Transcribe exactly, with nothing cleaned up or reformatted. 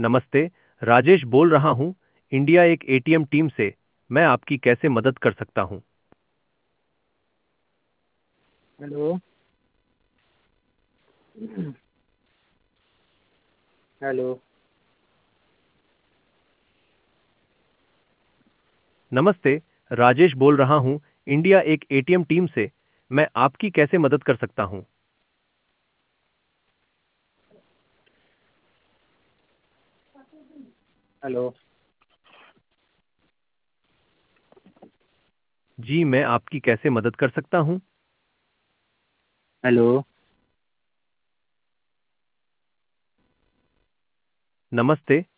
नमस्ते। राजेश बोल रहा हूँ, इंडिया एक एटीएम टीम से। मैं आपकी कैसे मदद कर सकता हूँ? हेलो। हेलो। नमस्ते। राजेश बोल रहा हूँ, इंडिया एक एटीएम टीम से। मैं आपकी कैसे मदद कर सकता हूँ? हेलो। जी, मैं आपकी कैसे मदद कर सकता हूँ? हेलो। नमस्ते।